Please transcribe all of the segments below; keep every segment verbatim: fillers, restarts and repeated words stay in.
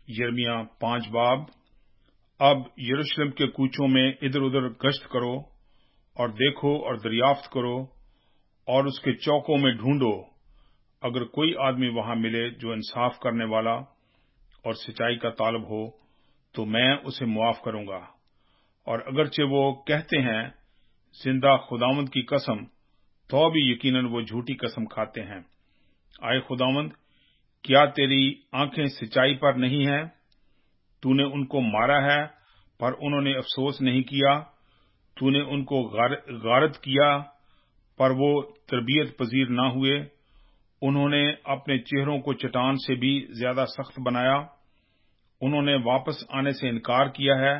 یرمیہ پانچ باب۔ اب یروشلم کے کوچوں میں ادھر ادھر گشت کرو اور دیکھو اور دریافت کرو اور اس کے چوکوں میں ڈھونڈو، اگر کوئی آدمی وہاں ملے جو انصاف کرنے والا اور سچائی کا طالب ہو تو میں اسے معاف کروں گا۔ اور اگرچہ وہ کہتے ہیں زندہ خداوند کی قسم، تو بھی یقیناً وہ جھوٹی قسم کھاتے ہیں۔ آئے خداوند، کیا تیری آنکھیں سچائی پر نہیں ہیں؟ تو نے ان کو مارا ہے پر انہوں نے افسوس نہیں کیا، تو نے ان کو غارت کیا پر وہ تربیت پذیر نہ ہوئے، انہوں نے اپنے چہروں کو چٹان سے بھی زیادہ سخت بنایا، انہوں نے واپس آنے سے انکار کیا ہے۔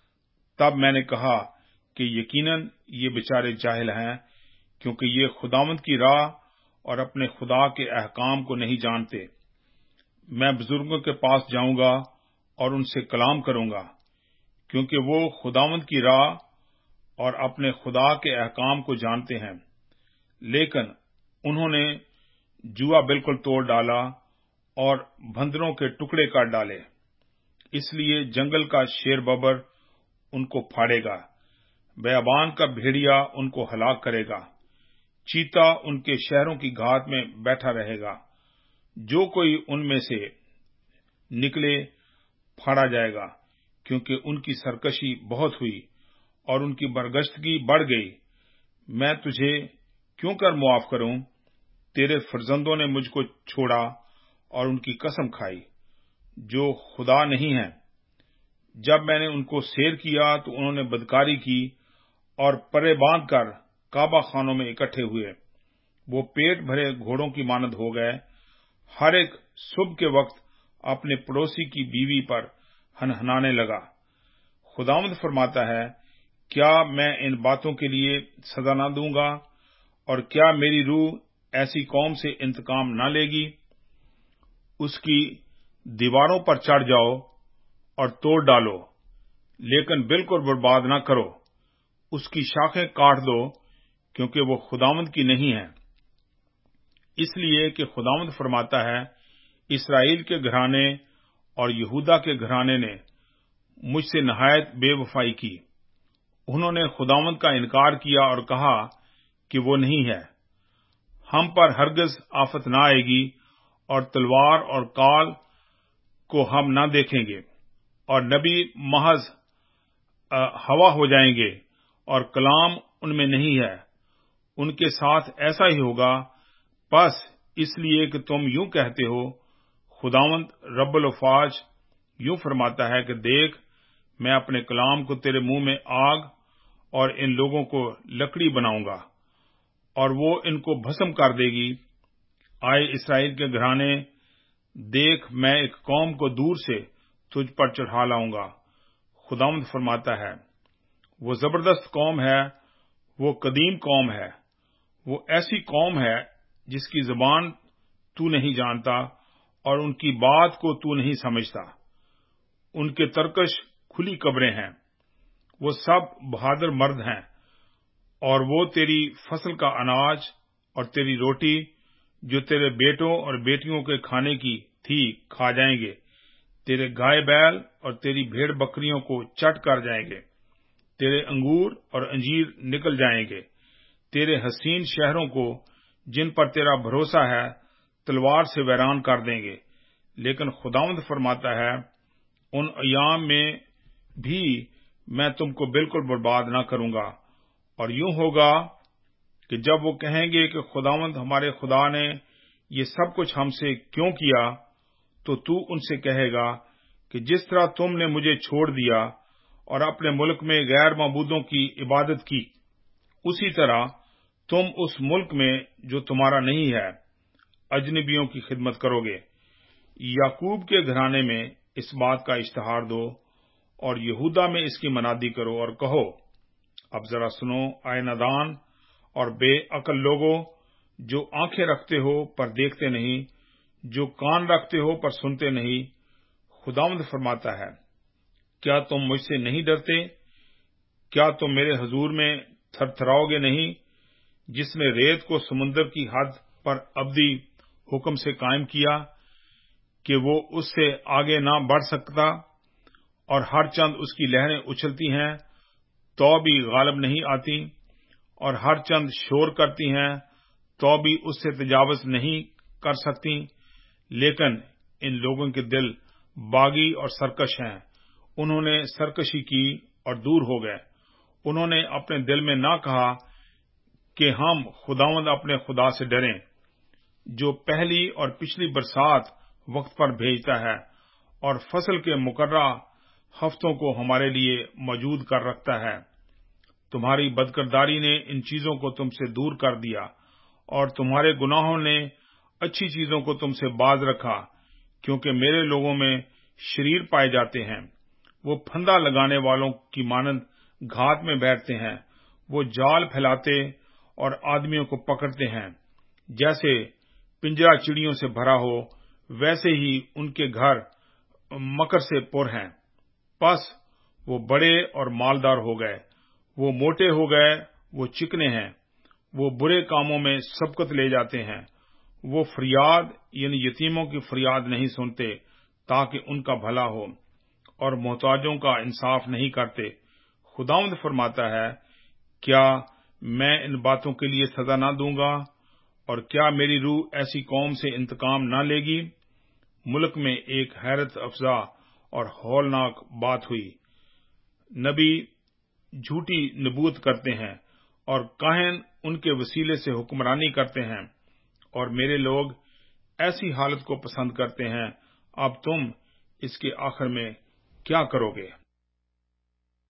تب میں نے کہا کہ یقیناً یہ بیچارے جاہل ہیں، کیونکہ یہ خداوند کی راہ اور اپنے خدا کے احکام کو نہیں جانتے۔ میں بزرگوں کے پاس جاؤں گا اور ان سے کلام کروں گا، کیونکہ وہ خداوند کی راہ اور اپنے خدا کے احکام کو جانتے ہیں، لیکن انہوں نے جوا بالکل توڑ ڈالا اور بندروں کے ٹکڑے کر ڈالے۔ اس لیے جنگل کا شیر ببر ان کو پھاڑے گا، بیابان کا بھیڑیا ان کو ہلاک کرے گا، چیتا ان کے شہروں کی گھات میں بیٹھا رہے گا، جو کوئی ان میں سے نکلے پھاڑا جائے گا، کیونکہ ان کی سرکشی بہت ہوئی اور ان کی برگشتگی بڑھ گئی۔ میں تجھے کیوں کر معاف کروں؟ تیرے فرزندوں نے مجھ کو چھوڑا اور ان کی قسم کھائی جو خدا نہیں ہے۔ جب میں نے ان کو سیر کیا تو انہوں نے بدکاری کی اور پرے باندھ کر کعبہ خانوں میں اکٹھے ہوئے۔ وہ پیٹ بھرے گھوڑوں کی مانند ہو گئے، ہر ایک صبح کے وقت اپنے پڑوسی کی بیوی پر ہنہنانے لگا۔ خداوند فرماتا ہے، کیا میں ان باتوں کے لیے سزا نہ دوں گا؟ اور کیا میری روح ایسی قوم سے انتقام نہ لے گی؟ اس کی دیواروں پر چڑھ جاؤ اور توڑ ڈالو، لیکن بالکل برباد نہ کرو۔ اس کی شاخیں کاٹ دو، کیونکہ وہ خداوند کی نہیں ہے۔ اس لیے کہ خداوند فرماتا ہے، اسرائیل کے گھرانے اور یہودا کے گھرانے نے مجھ سے نہایت بے وفائی کی۔ انہوں نے خداوند کا انکار کیا اور کہا کہ وہ نہیں ہے۔ ہم پر ہرگز آفت نہ آئے گی اور تلوار اور کال کو ہم نہ دیکھیں گے، اور نبی محض ہوا ہو جائیں گے اور کلام ان میں نہیں ہے۔ ان کے ساتھ ایسا ہی ہوگا، بس اس لیے کہ تم یوں کہتے ہو، خداوند رب الافواج یوں فرماتا ہے کہ دیکھ، میں اپنے کلام کو تیرے منہ میں آگ اور ان لوگوں کو لکڑی بناؤں گا، اور وہ ان کو بھسم کر دے گی۔ آئے اسرائیل کے گھرانے، دیکھ، میں ایک قوم کو دور سے تجھ پر چڑھا لاؤں گا، خداوند فرماتا ہے۔ وہ زبردست قوم ہے، وہ قدیم قوم ہے، وہ ایسی قوم ہے جس کی زبان تو نہیں جانتا اور ان کی بات کو تو نہیں سمجھتا۔ ان کے ترکش کھلی قبریں ہیں، وہ سب بہادر مرد ہیں، اور وہ تیری فصل کا اناج اور تیری روٹی جو تیرے بیٹوں اور بیٹیوں کے کھانے کی تھی کھا جائیں گے، تیرے گائے بیل اور تیری بھیڑ بکریوں کو چٹ کر جائیں گے، تیرے انگور اور انجیر نکل جائیں گے، تیرے حسین شہروں کو جن پر تیرا بھروسہ ہے تلوار سے ویران کر دیں گے۔ لیکن خداوند فرماتا ہے، ان ایام میں بھی میں تم کو بالکل برباد نہ کروں گا۔ اور یوں ہوگا کہ جب وہ کہیں گے کہ خداوند ہمارے خدا نے یہ سب کچھ ہم سے کیوں کیا، تو تو ان سے کہے گا کہ جس طرح تم نے مجھے چھوڑ دیا اور اپنے ملک میں غیر معبودوں کی عبادت کی، اسی طرح تم اس ملک میں جو تمہارا نہیں ہے اجنبیوں کی خدمت کرو گے۔ یعقوب کے گھرانے میں اس بات کا اشتہار دو اور یہودا میں اس کی منادی کرو اور کہو، اب ذرا سنو اے نادان اور بے عقل لوگو، جو آنکھیں رکھتے ہو پر دیکھتے نہیں، جو کان رکھتے ہو پر سنتے نہیں۔ خداوند فرماتا ہے، کیا تم مجھ سے نہیں ڈرتے؟ کیا تم میرے حضور میں تھر تھراؤ گے نہیں، جس نے ریت کو سمندر کی حد پر ابدی حکم سے قائم کیا؟ کہ وہ اس سے آگے نہ بڑھ سکتا، اور ہر چند اس کی لہریں اچھلتی ہیں تو بھی غالب نہیں آتی، اور ہر چند شور کرتی ہیں تو بھی اس سے تجاوز نہیں کر سکتی۔ لیکن ان لوگوں کے دل باغی اور سرکش ہیں، انہوں نے سرکشی کی اور دور ہو گئے۔ انہوں نے اپنے دل میں نہ کہا کہ ہم خداوند اپنے خدا سے ڈریں، جو پہلی اور پچھلی برسات وقت پر بھیجتا ہے اور فصل کے مقررہ ہفتوں کو ہمارے لیے موجود کر رکھتا ہے۔ تمہاری بدکرداری نے ان چیزوں کو تم سے دور کر دیا، اور تمہارے گناہوں نے اچھی چیزوں کو تم سے باز رکھا، کیونکہ میرے لوگوں میں شریر پائے جاتے ہیں۔ وہ پھندا لگانے والوں کی مانند گھات میں بیٹھتے ہیں، وہ جال پھیلاتے اور آدمیوں کو پکڑتے ہیں۔ جیسے پنجرہ چڑیوں سے بھرا ہو، ویسے ہی ان کے گھر مکر سے پر ہیں۔ پس وہ بڑے اور مالدار ہو گئے، وہ موٹے ہو گئے، وہ چکنے ہیں، وہ برے کاموں میں سبقت لے جاتے ہیں۔ وہ فریاد یعنی یتیموں کی فریاد نہیں سنتے تاکہ ان کا بھلا ہو، اور محتاجوں کا انصاف نہیں کرتے۔ خداوند فرماتا ہے، کیا میں ان باتوں کے لیے سزا نہ دوں گا، اور کیا میری روح ایسی قوم سے انتقام نہ لے گی؟ ملک میں ایک حیرت افزا اور ہولناک بات ہوئی۔ نبی جھوٹی نبوت کرتے ہیں، اور کاہن ان کے وسیلے سے حکمرانی کرتے ہیں، اور میرے لوگ ایسی حالت کو پسند کرتے ہیں۔ اب تم اس کے آخر میں کیا کرو گے؟